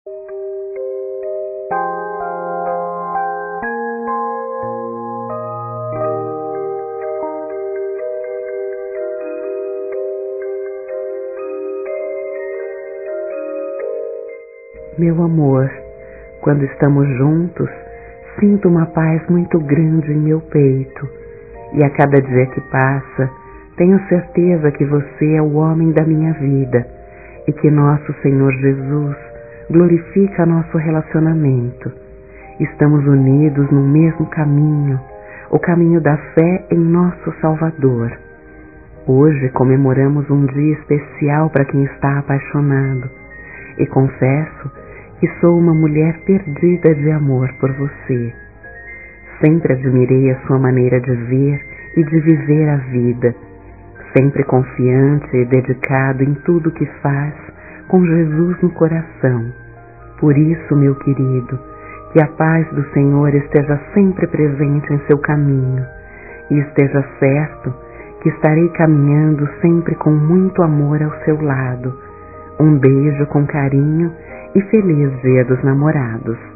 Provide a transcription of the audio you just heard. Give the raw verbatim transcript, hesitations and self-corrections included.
Meu amor, quando estamos juntos, sinto uma paz muito grande em meu peito, e a cada dia que passa, tenho certeza que você é o homem da minha vida e que nosso Senhor Jesus glorifica nosso relacionamento. Estamos unidos no mesmo caminho, o caminho da fé em nosso Salvador. Hoje comemoramos um dia especial para quem está apaixonado e confesso que sou uma mulher perdida de amor por você. Sempre admirei a sua maneira de ver e de viver a vida, sempre confiante e dedicado em tudo que faz, com Jesus no coração. Por isso, meu querido, que a paz do Senhor esteja sempre presente em seu caminho, e esteja certo que estarei caminhando sempre com muito amor ao seu lado. Um beijo com carinho e feliz Dia dos Namorados.